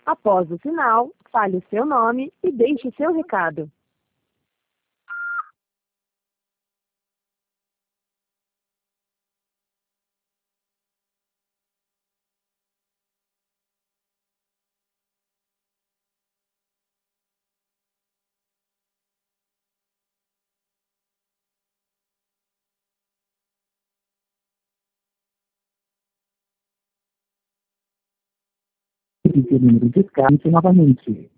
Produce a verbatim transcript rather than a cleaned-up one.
Após o sinal, fale o seu nome e deixe seu recado. Repita o número de escate novamente.